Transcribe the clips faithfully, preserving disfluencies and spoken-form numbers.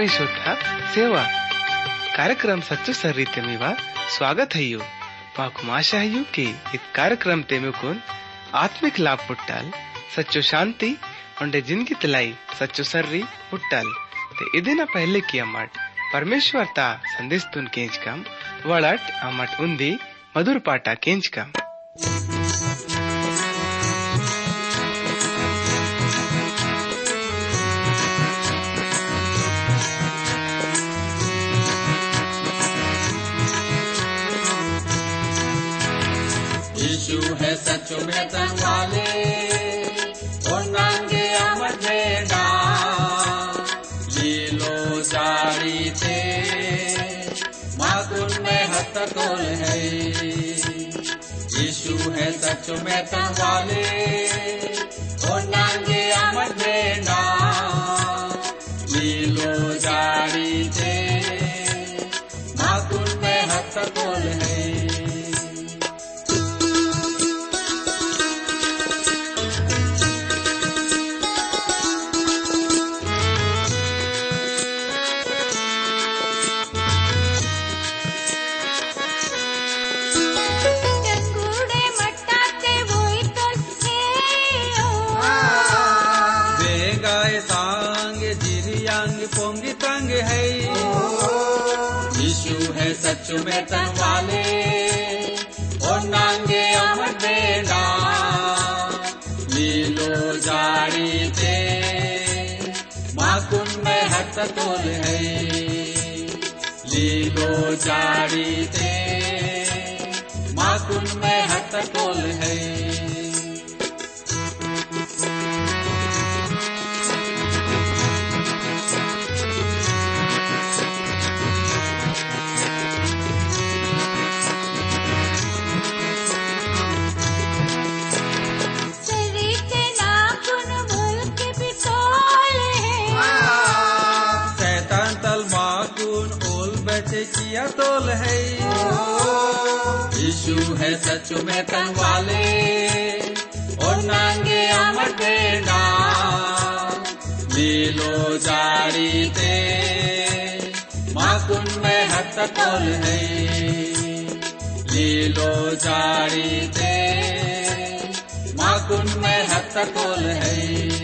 ಶ್ರೋತ ಸೇವಾ कार्यक्रम सच्चो सर्रीते मीवा स्वागत है यू माकु आशा है यू कि इस कार्यक्रम ते मुकुन आत्मिक लाभ पुट्टाल सच्चो शांति उंडे जिंदगी तलाई सच्चो सर्री पुट्टाल ते इदिना पहले की अम्मट परमेश्वर ता संदेश तुन केंच कम वड़ट अम्मट उन्दी मधुर पाटा केंच कम यीशु है सचो में तंगाले और नांगे अमर भेड़ा लीलो जारी थे माकुन में हत तोल है। यीशु है सचो में तंगाले और नांगे अमर भेड़ा लीलो जारी थे माकुन में हत तोल है। यीशु है सच्चो में तंगवाले और नांगे अमर भेड़ा लीलो जारी थे माकुन में हत तोल है। लीलो जारी थे माकुन में हत तोल है। किया तोल है। यीशु है सचो में तंगवाले और नांगे अमर भेड़ा लीलो जारी थे माकुन में हत तोल है। लीलो जारी थे माकुन में हत तोल है।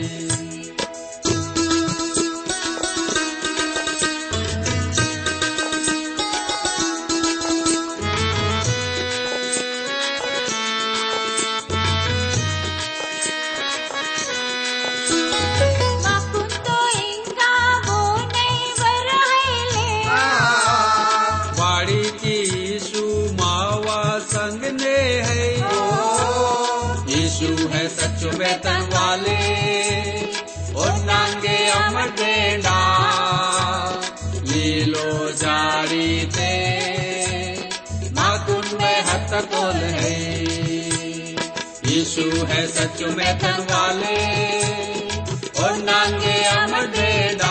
सच्चो में तंगवाले और नांगे अमर भेड़ा लीलो जारी थे माकुन में हत तोल है। यीशु है सच्चो में तंगवाले और नांगे अमर भेड़ा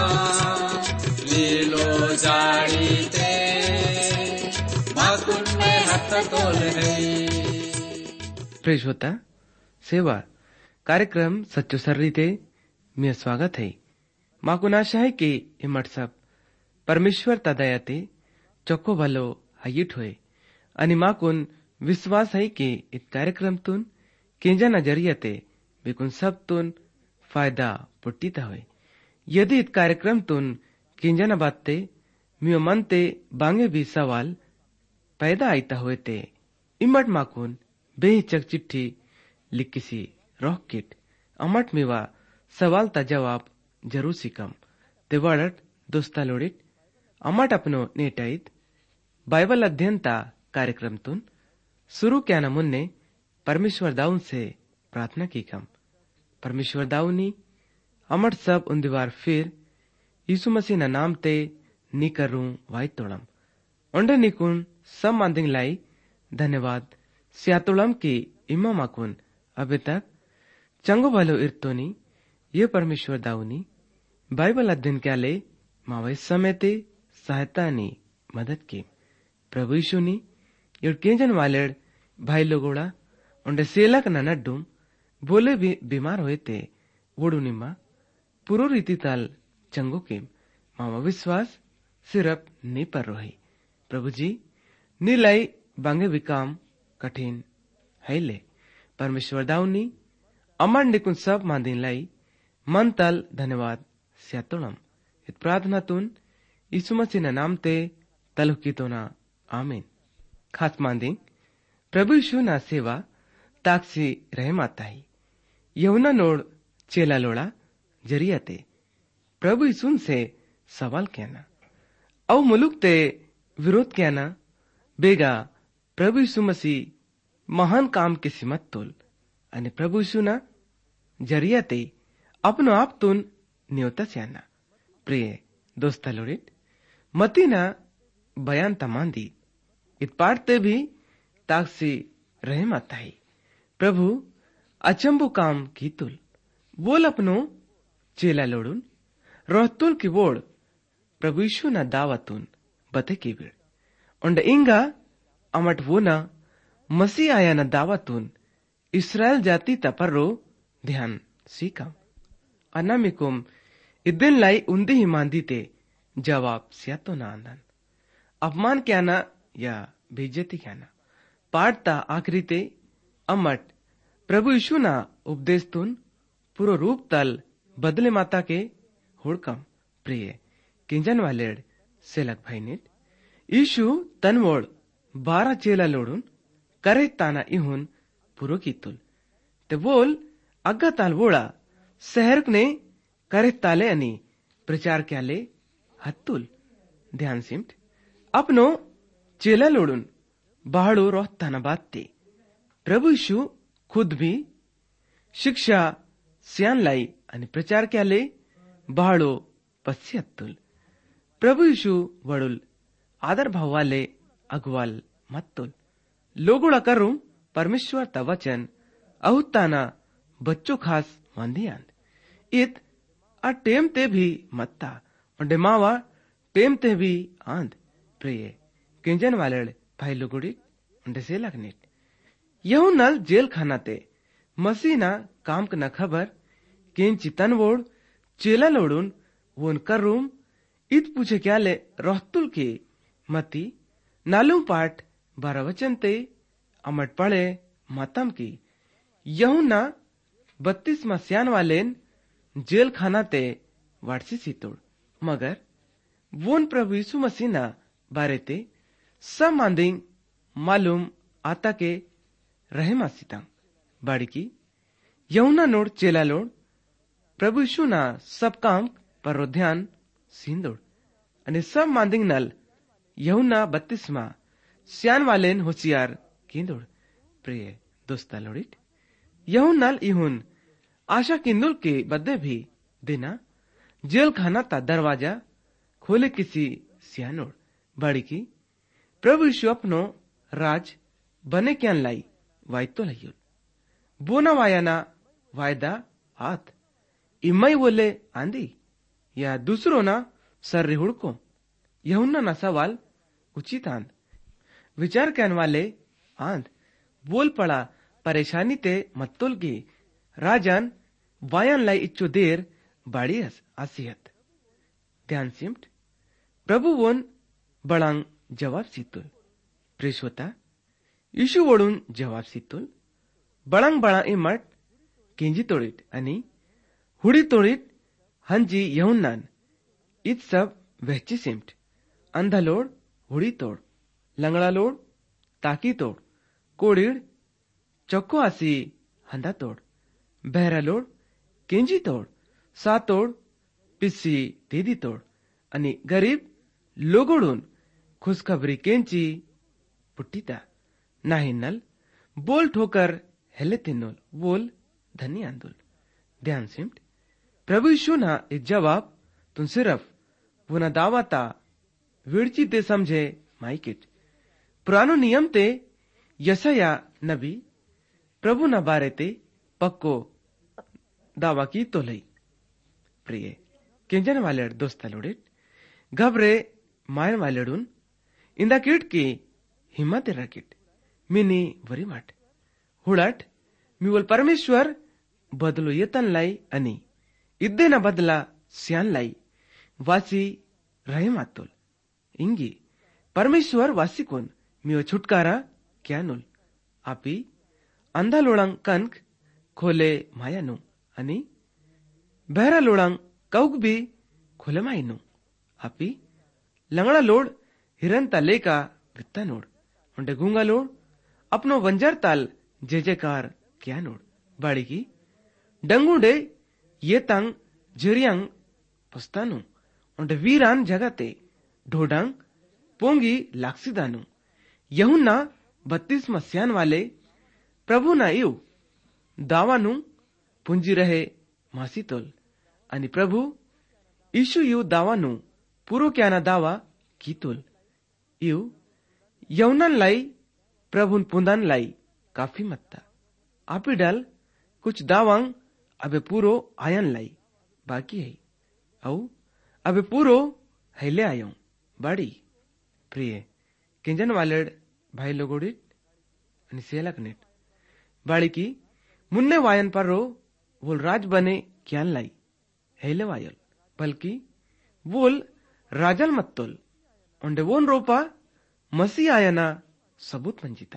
लीलो जारी थे माकुन में हत तोल है। प्रेज होता सेवा कार्यक्रम सच्चो सर्रीते में स्वागत है। माकुन आशा है कि इमट सब परमेश्वर तदयते चोको भलो हयिट होए अनि माकुन विश्वास है कि इत कार्यक्रम तुन केंजा नजरियते बिकुन सब तुन फायदा पुट्टीता होए। यदि इत कार्यक्रम तुन केंजा न बाते मियो मनते बांगे भी सवाल पैदा आईता होए ते इमट माकुन बेहिचक चिट्ठी लिखिसी रॉकेट अमट मेवा सवाल ता जवाब जरूर सिकम ते वड़ट दोस्ता लोडिट अमट अपनो नेटाइत बाइबल अध्ययन ता कार्यक्रम तुन शुरू क्या न मुन्ने परमेश्वर दाऊन से प्रार्थना की कम। परमेश्वर दाऊनी अमट सब उन फिर यीशु मसीह न नाम ते नी करूं वाई तोड़म ओंडे निकुन सब मांदिंग लाई धन्यवाद स्यातोड़म की इमा माकुन अभी तक चंगो भलो इर्तोनी ये परमेश्वर दाऊनी बाइबल अध्ययन क्या ले मावे समय ते सहायता नी मदद की प्रभु यीशु नी इड़ केंजन वालेड़ भाई लोगोड़ा उंडे सेलक न नड्डुम बोले भी बीमार हुए ते वोडू निम्मा पुरो रीति ताल चंगो केम मामा विश्वास सिर्फ नी पर रोही प्रभु जी नीलाई बांगे विकाम कठिन है ले परमेश्वर दाउनी अमर निकुन सब मांदीन लाई मन तल धन्यवाद स्यातोणम इत प्रार्थना तुन यीशु मसीह नाम ते तलुकी तो ना आमीन। खास मांदी प्रभु यीशु ना सेवा ताकसी रहे माता ही यहुना नोड चेला लोड़ा जरिया ते प्रभु यीशु से सवाल कहना औ मुलुक ते विरोध कहना बेगा प्रभु यीशु मसीह महान काम की सिमत तोल अने प्रभु यीशु ना जरिया ते अपनो आप तुन न्योता स्याना प्रिय दोस्ता लोड़ित मती ना बयान तमांदी इत पाठते भी ताकसी रहे माता ही प्रभु अचंबो काम की तुल बोल अपनो चेला लोडून रोहतुल की वोड़ प्रभु यीशु ना दावतून बते की बिड़ उंड इंगा अमट वो ना मसीह आया ना दावतून इस्राएल जाति तपर्रो ध्यान सीखा अनामिकुम इदिन लाई उन्दी ही मांदी ते जवाब सिया तो ना आंदन अपमान क्या ना या बेइज्जती क्या ना पाठता आखरी ते अमट प्रभु यीशु ना उपदेश तुन पूरो रूप तल बदले माता के हुड़कम प्रिय किंजन वालेड सेलक भाई नेट यीशु तनवोड़ बारह चेला लोडून करे ताना इहुन पूरो की तुल ते बोल अग्गा ताल वोड़ा शहर ने करे ताले अनि प्रचार क्या ले हत्तुल ध्यान सिमट अपनो चेला लोडून बाहड़ो रोह ताना बात ते प्रभु यीशु खुद भी शिक्षा सियान लाई आणि प्रचार केले बाळो पस्सी हत्तुल प्रभु यीशु वडुल आदर भावाले अगवाल मत्तुल लोगोड़ा करूं परमेश्वर ता वचन अहुताना बच्चों खास मंदियान इत आ टेम ते भी मत्ता और मावा टेम ते भी आंद प्रिय किंजन वाले भाई लोगोड़ी उंडे से लगने यहू नल जेल खाना ते मसीना काम न खबर केन चितन वोड़ चेला लोडून वोन करूम इत पूछे क्या ले रोहतुल के मती नालू पाठ बारह वचन ते अमट पड़े मतम की यहू ना बत्तीस मसियान वालेन जेल खाना ते वाटसी सीतोड़ मगर वोन प्रभु यीशु मसीना बारे ते सब मांदिंग मालूम आता के रहे मासीता बाड़ी की यहुना नोड चेला लोड प्रभु यीशु ना सब काम पर ध्यान सिंदोड़ अने सब मांदिंग नल यहुना बत्तीसमा सियान वालेन होशियार किंदोड़ प्रिय दोस्ता लोडिट यहुन नल इहुन आशा किंदुल के बदे भी दिना जेल खाना ता दरवाजा खोले किसी सियानोड़ बाड़ी की प्रभु यीशु अपनो राज बने क्या लाई वायतो लयुल बोना वायाना वायदा आत इमई बोले आंधी या दूसरो ना सर रिहुड़को यहुन्ना ना सवाल उचित आंद विचार कहने वाले आंद बोल पड़ा परेशानी ते मत्तुल की राजन वायन लाई इच्चो देर बाड़ी आसियत ध्यान सिमट प्रभु वोन बड़ांग जवाब सीतुल प्रेषोता यीशु वोडून जवाब सीतुल बड़ांग बड़ा इमट केंजी तोड़ित अनि हुड़ी तोड़ित हंजी यहुन्नान इत सब वहची सिमट अंधा लोड हुड़ी तोड़ लंगड़ा लोड ताकी तोड़ कोड़ीड़ चौको आसी हंदा तोड़ बहरा लोड केंजी तोड़ सा तोड़ पिस्सी दीदी तोड़ अनि गरीब लोगोडून खुशखबरी केंची पुट्टीता नाही नल बोल ठोकर हेले तिन्नोल बोल धनी आंदोल ध्यान सिमट प्रभु यीशु ना इस जवाब तुम सिर्फ वो न दावाता विड़ची ते समझे माइकिट पुरानो नियम ते यसाया नबी प्रभु न बारे ते पक्को दावा की तो लई प्रिय किंजन वाले दोस्ता लोडिट घबरे मायन वालेडून इंदा किट की हिम्मत रकिट मिनी वरी माट हुड़ट मिवल परमेश्वर बदलो येतन लाई अनि इद्दे न बदला स्यान लाई वासी रहे मातोल इंगी परमेश्वर वासिकोन मियो छुटकारा क्या नुल आपी अंधा लोळांग कणक खोले मायानु आणि बहरा लोळांग कौक भी खोले मायनु आपी लंगड़ा लोड हिरन ताले का वित्ता नोड उंडे गूंगा लोड अपनो वंजर ताल जे जेकार क्या नोड बाड़ी की डंगुडे ये तंग जरियांग पुस्तानु उंडे वीरान जगते ढोडंग पोंगी लाक्सीदानु यहुन्ना बत्तीस मस्यान वाले प्रभु ना इव दावानु पुंजी रहे मासीतोल आणि प्रभु ईशु यु दावानु पूरो क्याना दावा कीतोल इव यौनन लाई प्रभुन पुंदन लाई काफी मत्ता आपी डाल कुछ दावांग अबे पूरो आयन लाई बाकी है औ अबे पूरो हैले आयो बाड़ी प्रिय किंजन वालेड भाई लोगोडिट आणि सेलक नेट बाड़ी की मुन्ने वायन पर रो वोल राज बने क्यान लाई हैले वायल बल्कि वोल राजल मत्तोल उंडे वोन रोपा मसी आयना सबूत मंजिता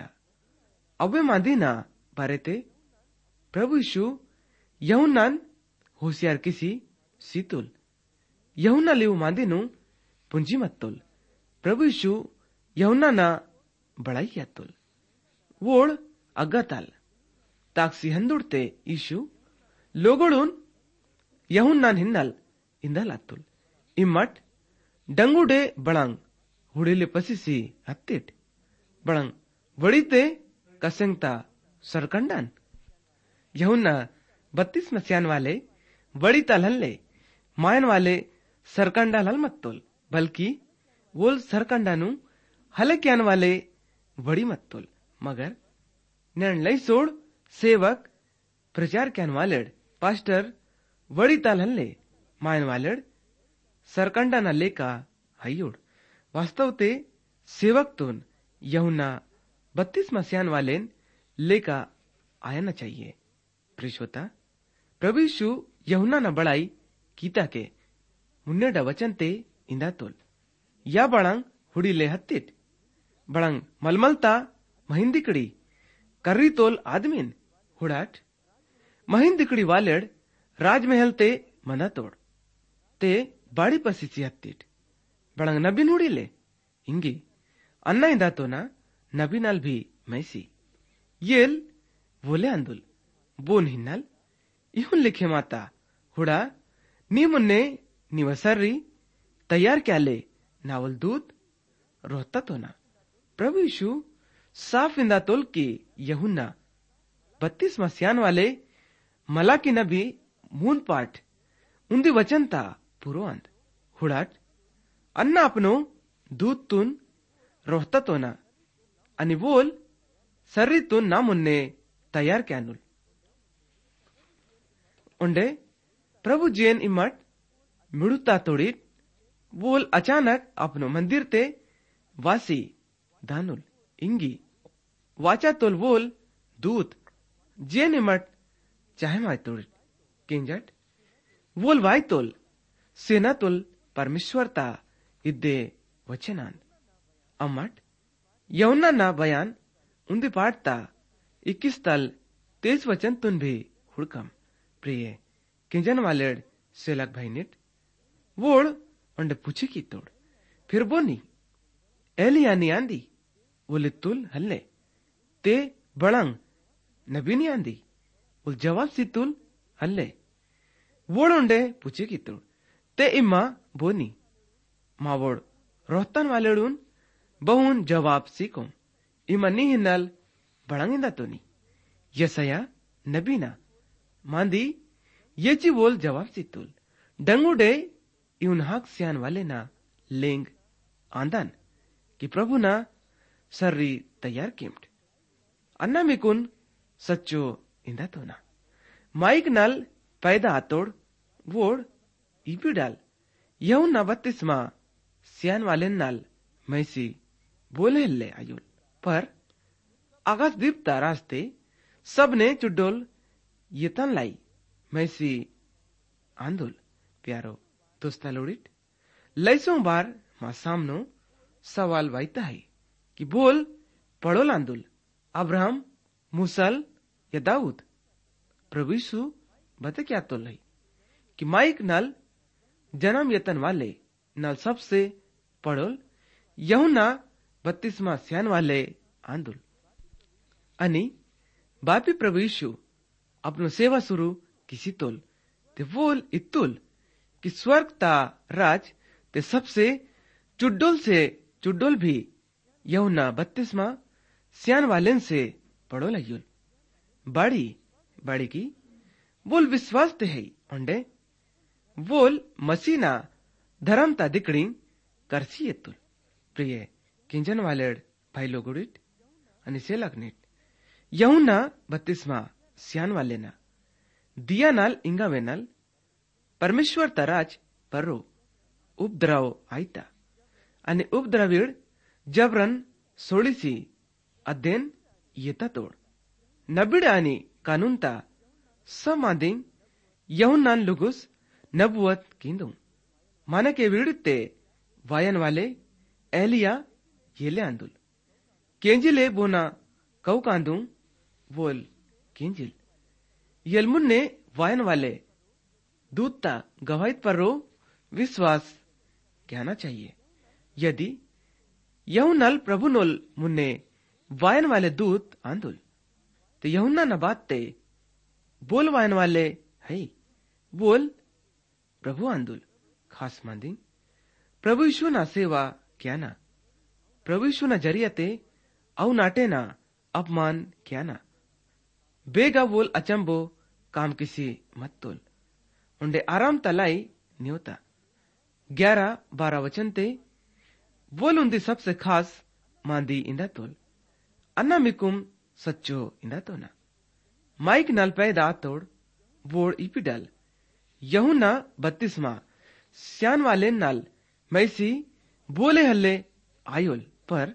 अबे मादीना बारेते प्रभु यीशु यहुन्नान होशियार किसी सीतुल यहुन्ना लिव मादीनु पुंजी मत्तोल प्रभु यीशु यहुन्ना ना बड़ाई यातोल वोड़ अग्गाताल ताक्सी हंदुड़ते यीशु लोगोडून यहुन्नान हिन्नल इंदल आतुल इम्मट डंगुडे बड़ांग हुड़ेले पसिसी हत्तेट बड़ांग वड़ीते कसेंगता सरकंडान यहुन्ना बत्तीस मस्यान वाले वड़ी तलहल्ले मायन वाले सरकंडा लल मत्तोल बल्कि वोल सरकंडानु हले क्यान वाले वड़ी मत्तोल मगर नैन लई सोड़ सेवक प्रचार क्यान वालेड पास्टर वड़ी तलहल्ले मायन वालेड सरकंडा ना लेका हयोड वास्तव ते सेवक तोन यहुन्ना बत्तीस मस्यान वालेन लेका आना चाहिए प्रिश्वता प्रभु यीशु यहुन्ना ना बड़ाई कीता के मुन्नेडा वचन ते इंदा तोल या बड़ांग हुड़ी ले हत्तिट बड़ांग मलमलता महिंदिकड़ी कर्री तोल आदमीन हुड़ाट महिंदिकड़ी वालेड राजमहल ते मना तोड़ ते बाड़ी पसिसी हत्तिट बड़ांग नबीन हुड़ी ले इंगी अन्ना इंदा तो ना नबीनाल भी मैसी येल वोले अंदुल बोन हिन्नल इहुन लिखे माता हुड़ा नी मुन्ने निवसर्री तैयार क्या ले नावल दूत रोहता तो ना प्रभु यीशु साफ इंदा तोल की यहुन्ना बत्तीस मस्यान वाले मला की नबी मून पाठ उन्दी वचन ता पुरो अंद हुड़ाट अन्ना अपनो दूत तुन रोहता तो ना आणि बोल सर्री तुन ना मुन्ने तैयार क्या नुल उंडे प्रभु जेन इमट मिड़ुता तोड़ीट बोल अचानक अपनो मंदिर ते वासी दानुल इंगी वाचा तोल बोल दूत जेन इमट चाहे माय तोड़ीट किंजट बोल वाई तोल सेना तोल परमेश्वरता इद्दे वचनान अम्मट यौना ना बयान उन्दी पाठता इक्कीस तल तेज वचन तुन भी हुड़कम प्रिय किंजन वालेड सेलक भाई निट वोड़ उंडे पूछे की तोड़ फिर बोनी एलियानी आंदी बोले तुल हल्ले ते बड़ंग नबीनी आंदी उल जवाब सी तुल हल्ले वोड़ उंडे पूछे की तोड़ ते इम्मा बोनी मावोड़ रोहतन वालेडून बहुन जवाब सीको इमा नी हिन्नल बड़ंगिंदा तो नी यसया नबीना मांदी येची बोल जवाब सी तुल डंगुडे इउन हक सियान वाले ना लेंग आंदन कि प्रभु ना सर्री तैयार किम्ट अन्ना मिकुन सच्चो इंदा तो ना माइक नल पैदा आतोड़ वोड़ इपी डाल यहू ना बत्तीसमा सियान वाले नल मैसी बोले ले आयुल पर आकाश दीपता रास्ते सबने चुड्डोल यतन लाई मैसी आंदोल प्यारो दोस्ता लोड़िट लईसों बार मां सामनो सवाल वाइता है कि बोल पढ़ो लांदुल अब्राहम मूसल या दाऊद। प्रभु यीशु बते क्या तो लई कि माइक नल जन्म यतन वाले नल सबसे पढ़ोल यहुना बत्तीसवा स्यान वाले आंदुल अनि बापी प्रभु यीशु अपनो सेवा शुरू किसी तोल ते बोल इतुल कि स्वर्ग ता राज ते सबसे चुड्डोल से चुड्डोल भी यहुना बत्तीसवा स्यान वालेन से पढ़ो लयुल बाड़ी बाड़ी की बोल विश्वास ते है ओंडे बोल मसीना धर्म ता दिकड़ी करसी एतुल। प्रिय किंजन वालेड भाई लोगुडिट अनि सेलकनिट यहुना बत्तीसवा स्यान वालेना दिया नाल इंगा वेनल परमेश्वर तराज पर्रो उपद्रव आयता आणि उपद्रवीड जबरन सोडीसी अध्ययन येता तोड नबीड आणि कानूनता समादिंग यहुनान लुगुस नबुवत किंदू माने के विड़ते वायन वाले एलिया येले आंदुल केंजिले बोना कौ कांदू बोल केंजिल यलमुन्ने वायन वाले दूतता गवाहित पर रो विश्वास कहना चाहिए। यदि यहुनल प्रभु नोल मुन्ने वायन वाले दूत आंदुल तो यहुना न बात ते बोल वायन वाले है बोल प्रभु आंदुल खास मांदी प्रभु यीशु ना सेवा क्या ना प्रभु यीशु ना जरियते औ नाटे ना अपमान क्या ना बेगा बोल अचंबो काम किसी मत तोल उंडे आराम तलाई न्योता ग्यारह बारह वचन ते बोल उन्दी सबसे खास मांदी इंदा तोल अन्ना मिकुम सच्चो इंदा तो ना माइक नल पैदा तोड़ वोड़ इपिडल यहुना बत्तीसवा स्यान वाले नल मैसी बोले हल्ले आयोल पर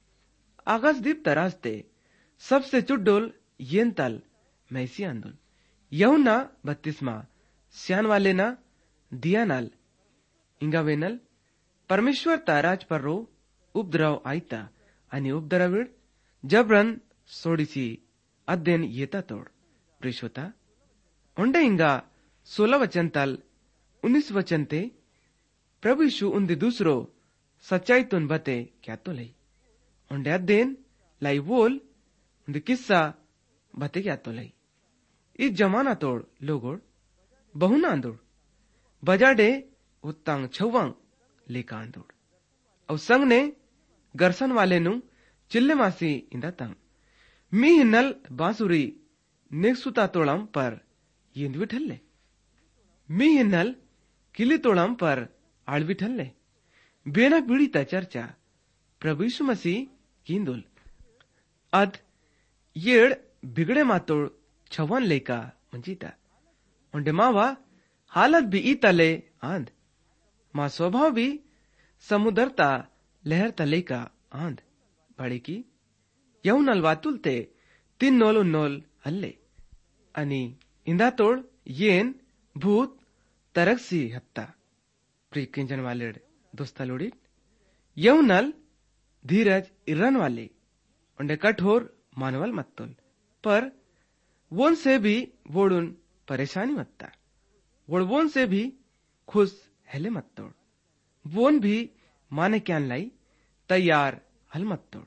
आकाश दीप तराजते सबसे चुड्डोल येन तल मैसी आंदोल यहुना बत्तीसवा स्यान वाले ना दिया नल इंगा वेनल परमेश्वर ताराज पर रो उपद्रव आयता आणि उपद्रविड जबरन सोडीसी अध्ययन येता तोड प्रिशोता ओंडे इंगा सोलह वचन तल उन्नीस वचन ते प्रभु यीशु उन्दी दूसरो सच्चाई तुन बते क्या तो लई ओंडे अध्ययन लाई बोल उन्दी किस्सा बते क्या तो लई इस जमाना तोड़ लोगोड़ बहुना आंदोड़ बजाडे उत्तांग छवांग लेका आंदोड़ और संग ने गरसन वाले नु चिल्ले मासी इंदा तंग मी हिन्नल बांसुरी नेक्सुता तोड़म पर येंदवी ठल्ले मी हिन्नल किली तोड़म पर आळवी ठल्ले बेना पीड़िता चर्चा प्रभु यीशु मसीह कींदुल अद येड़ बिगड़े मातोड़ छवन लेका मंजीता उंडे मावा हालत भी ई तले आंध मां स्वभाव भी समुदरता लहर तले का आंध बड़ी की यहुनल वातुलते तीन नोल उन्नोल हल्ले अनि इंदा तोड़ येन भूत तरक्सी हत्ता प्रिय किंजन वाले दोस्ता लोड़ी यहुनल धीरज इरन वाले उंडे कठोर मानवल मत्तोल पर वोन से भी वोडुन परेशानी मत्ता वोड वोन से भी खुश हेले मत तोड़ वोन भी माने क्या लाई तैयार हल मत तोड़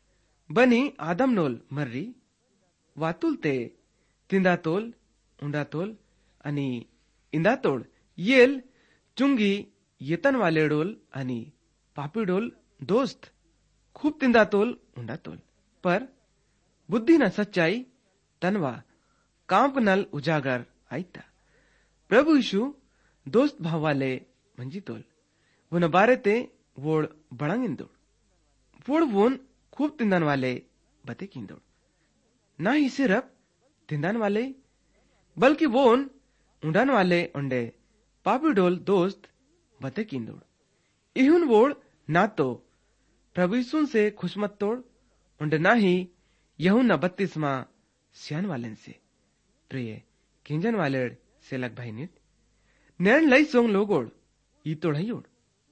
बनी आदम नोल मर्री वातुल ते तिंदा तोल उंडा तोल अनि इंदा तोड़ येल चुंगी येतन वाले डोल अनि पापी डोल दोस्त खूब तिंदा तोल उंडा तोल पर बुद्धि न सच्चाई तनवा कांप नल उजागर आयता प्रभु यीशु दोस्त भाव वाले मंजी तोल वो न बारे ते वोड़ बड़ंगिन दौड़ वोड़ वोन खूब तिंदन वाले बते की दौड़ ना ही सिर्फ तिंदन वाले बल्कि वोन उंडन वाले उंडे पापी डोल दोस्त बते की दौड़ इहुन वोड़ ना तो प्रभु यीशु से खुशमत तोड़ उंडे ना ही यहुना बत्तीसवा स्यान वालेन से प्रिय किंजन वाले से लग भाई निट नैन लई सोंग लोगोड़ ई तोड़ हयोड़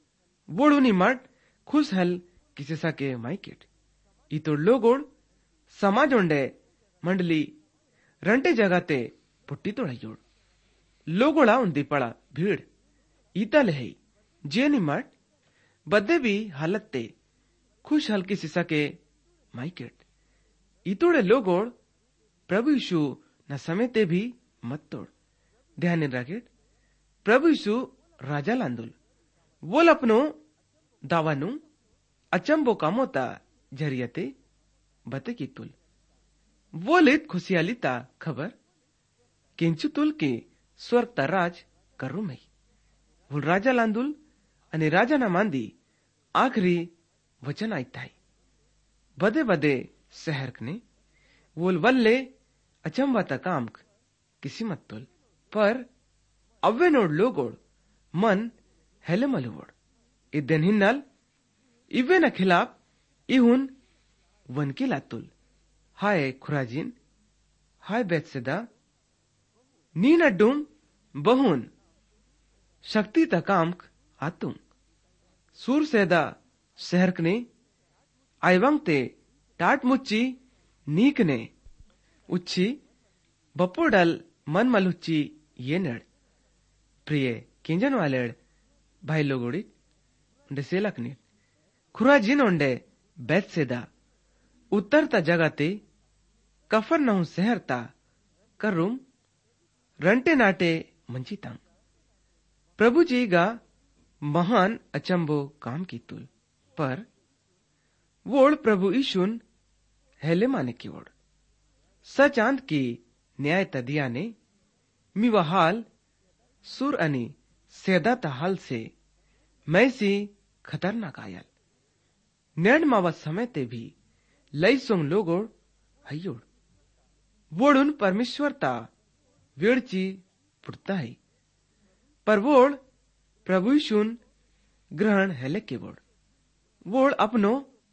वोड़ू निमाट खुश हल किसे सके माइकेट इतोड़ लोगोड़ समाज ओंडे मंडली रंटे जगाते पुट्टी तोड़ायोड़ लोगोड़ा उन्दी पड़ा भीड़ ईतल है जे निमाट बदे भी हालत ते खुश हल किसे सके माइकेट इतोड़े लोगोड़ प्रभु यीशु न समय ते भी मत तोड़ ध्यान रखेट प्रभु यीशु राजा लांदुल वोल अपनो दावानु अचंबो कामोता जरियते बते की तुल वो लित खुशियाली ता खबर किंचु तुल के स्वर्ग ता राज करू मई वो राजा लांदुल अने राजा ना मांदी आखरी वचन आई थाई बदे बदे शहर ने वोल वल्ले अचंबा काम किसी मत तुल पर अव्वे नोड लोगोड़ मन हेले मलुवोड़ इदन हिन्नल इवे न खिलाफ इहुन वन की लातुल हाय खुराजीन हाय बेतसेदा नीन अड्डुम बहुन शक्ति तकाम आतुं सूर सेदा शहरकने आयवंग ते टाट मुच्ची नीक ने उच्ची बपोडल मन मलुच्ची ये नड़ प्रिय किंजन वालेड़ भाई लोगोड़ी उन्डे सेलकनी खुराजीन ओंडे बेतसेदा उत्तरता जगाते कफर नहु शहरता करुम रंटे नाटे मंचितांग प्रभु जी गा महान अचंबो काम की तुल पर वोड़ प्रभु ईशुन हेले माने की वोड़ सचांद की न्याय तदिया ने मिवाहाल सुर अनि सेदा तहाल से मैसी खतरनाक आयल नैन मावा समय ते भी लई सोंग लोगोड़ हयोड़ वोड़ुन परमेश्वरता वेड़ची पुड़ता है पर वोड़ प्रभु यीशुन ग्रहण हेले के वोड़ वोड़ अपनो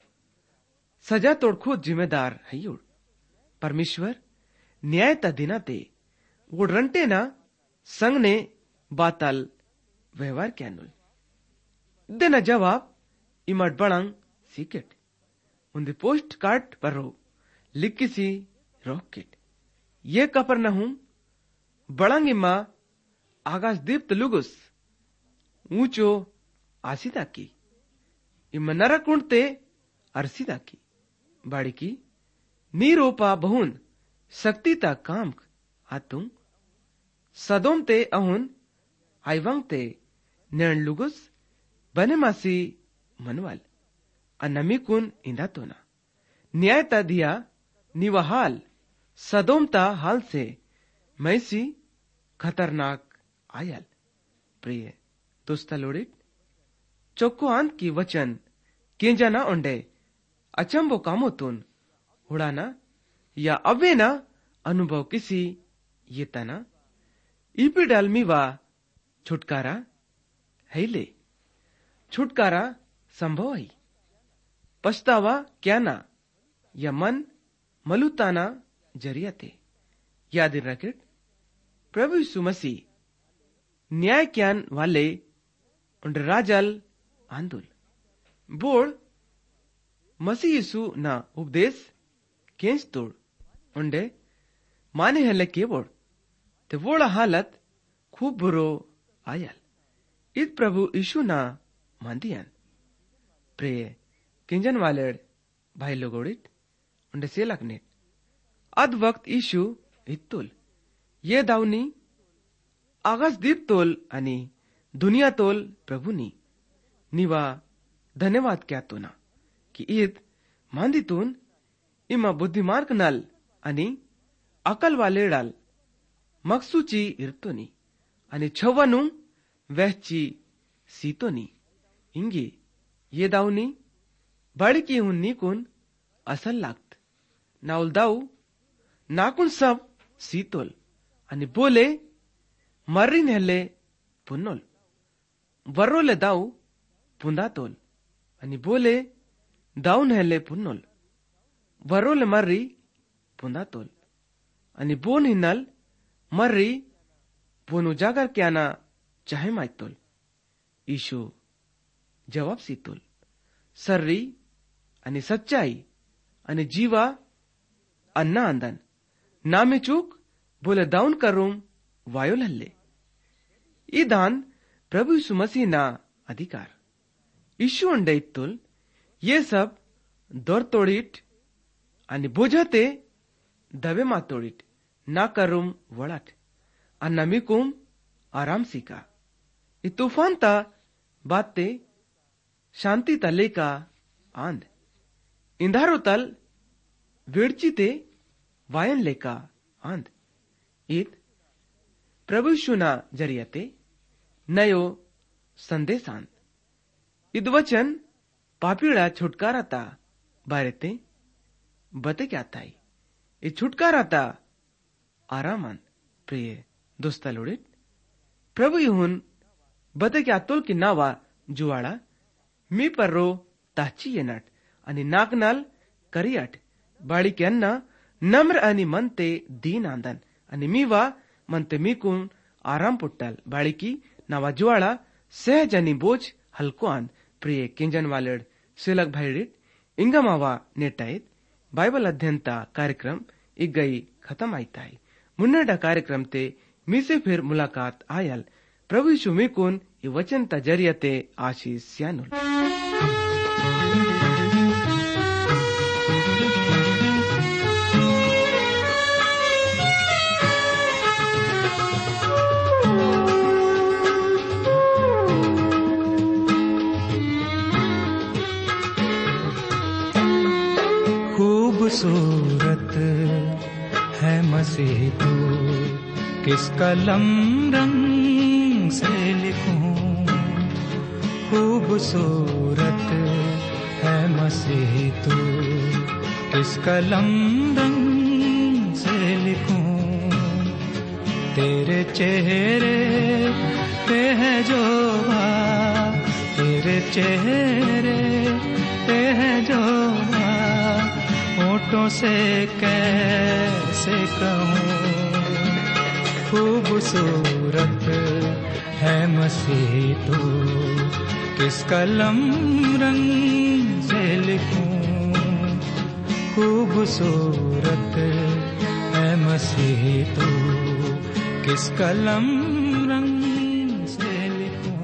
सजा तोड़ खुद जिम्मेदार हयोड़ परमेश्वर न्याय ता दिना ते वोड़ रंटे ना संग ने बातल व्यवहार क्या नुल देना जवाब इमट बड़ंग सीकेट उन्दी पोस्ट कार्ड पर रो लिखी सी रॉकेट ये कपर न हूं बड़ंग इमा आकाश दीप्त लुगुस ऊंचो आसीदा की इमा नरकुंडते अरसीदा की बाड़ी की नीरोपा बहुन शक्ति ता काम आतुं सदोम ते अहुन आईवंग ते नैन लुगुस बने मासी मनवाल अनमिकुन इंदा तोना न्याय ता दिया निवाहाल सदोम ता हाल से मैसी खतरनाक आयल प्रिय दोस्ता लोड़ित चौको अंत की वचन केंजा ना ओंडे अचंबो कामो तुन उड़ाना या अवे ना अनुभव किसी ये तना इपी डालमी वा छुटकारा है ले छुटकारा संभव है पछतावा क्या ना या मन मलुताना जरिया थे याद रखेट प्रभु यीशु मसीह न्याय क्यान वाले उन्ड राजल आंदुल बोड़ मसीह यीशु ना उपदेश केंच तोड़ उन्डे माने हले के बोड़ ते वोड़ा हालत खूब बुरो आयल इत प्रभु यीशु ना मांदियान प्रिय किंजन वालेड भाई लोगोड़ित उन्डे सेलकने अद वक्त यीशु इत्तुल ये दावनी आगास दीप तोल अनि दुनिया तोल प्रभुनी निवा धन्यवाद क्या तो ना कि ईद मांदितून इमा बुद्धिमार्ग नल अनि अकल वालेडाल मकसूची इर्तोनी अनि छवनु वहची सीतोनी इंगी ये दावनी बड़ी की हुन्नी कुन असल लागत नाउल दाऊ नाकुन सब सीतोल अनि बोले मर्री नेले पुन्नोल वर्रोले दाऊ पुंदा तोल अनि बोले दाऊ नेले पुन्नोल वर्रोले मर्री पुंदा तोल अनि बोन हिन्नल मर्री बोन उजागर क्याना चाहे माइतोल ईशु जवाब सीतोल सर्री आणि सच्चाई आणि जीवा अन्ना अंदन नामे चूक बोले दाऊन करूम वायोल हल्ले ई दान प्रभु यीशु मसीह ना अधिकार यीशु अंडे इत्तुल ये सब दौर तोड़ीट आणि बोझते दबे मा तोड़ीट ना करूम वड़ाट अन्ना मिकुम आराम सीका ई तूफान ता बाते शांति तले का आंध इंधारो तल वेड़ची ते वायन लेका आंध ईद प्रभु यीशु ना जरियते नयो संदेश आंध इद वचन पापीड़ा छुटकारा ता बारेते बते क्या ताई ये छुटकारा ता आरामान प्रिय दोस्ता लोड़ित प्रभु युहुन बते क्या तोल की नावा जुवाड़ा मी पर रो ताची ये नट आणि नाकनाल करियाट बाड़ी के अन्ना नम्र आणि मनते दीन आंदन आणि मीवा मनते मीकुन आराम पुट्टल बाड़ी की नावा जुवाड़ा सहज आणि बोझ हल्को आंद प्रिय किंजन वालेड सिलक भाईडिट इंगा मावा नेटाइत बाइबल अध्ययनता कार्यक्रम एक गई खत्म आईता है मुन्नेडा कार्यक्रम ते मी से फिर मुलाकात आयल प्रभु यीशु मिकुन ये वचन ता जरियते आशीष यानुल खूबसूरत है मसीह तू किस कलम रंग से लिखूं खूबसूरत है मसीह तू किस कलम रंग से लिखूं तेरे चेहरे पे है जो बात तेरे चेहरे पे है जो होठों से कैसे कहूँ खूबसूरत है मसीह तू किस कलम रंग से लिखूं खूबसूरत है मसीह तू किस कलम रंग से लिखूं।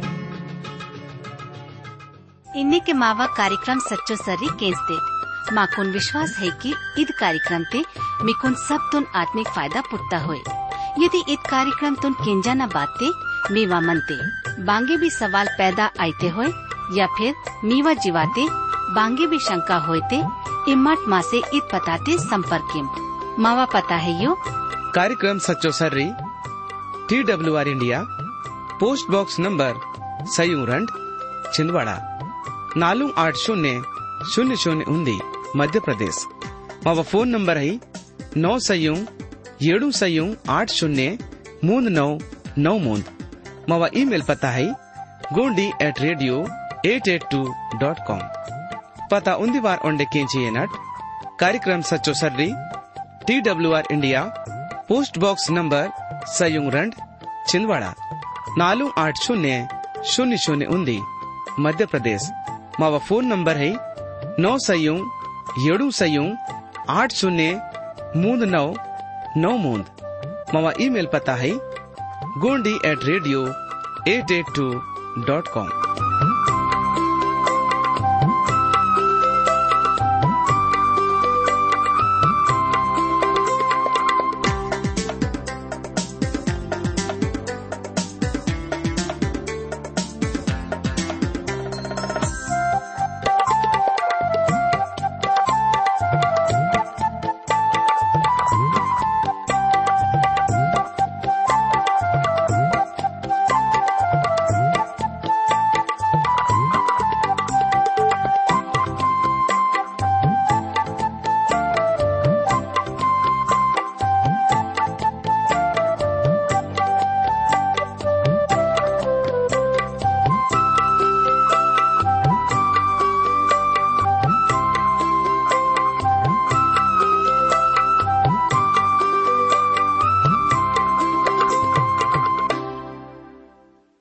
इन्हीं के मावा कार्यक्रम सच्चो सर्री केंद्र माकुन विश्वास है कि ईद कार्यक्रम ते मिकुन सब तुन आत्मिक फायदा पुट्टा होए यदि ईद कार्यक्रम तुन केंजा न बाते मीवा मनते बांगे भी सवाल पैदा आते होए या फिर मीवा जीवाते बांगे भी शंका होते इम्मत माँ से ईद पताते संपर्क मावा पता है यो कार्यक्रम सच्चो सर्री T W R India post box number सयूरंड छिंदवाड़ा नालू आठ शून्य शून्य शून्य उन्दी मध्य प्रदेश मावा फोन नंबर है नौ सयू येडू सयू आठ शून्य मूंद नौ नौ मूंद मावा ईमेल पता है Gondi at radio eight eight two dot com पता उन्दी बार ओंडे केंची नट कार्यक्रम सच्चो सर्री T W R India post box number सयूरंड छिंदवाड़ा नालू आठ शून्य शून्य शून्य उन्दी मध्य प्रदेश मावा फोन नंबर है नौ सयू येडू सयू आठ शून्य मूंद नौ नौ मूंद मावा ईमेल पता है Gondi at radio eight eight two dot com.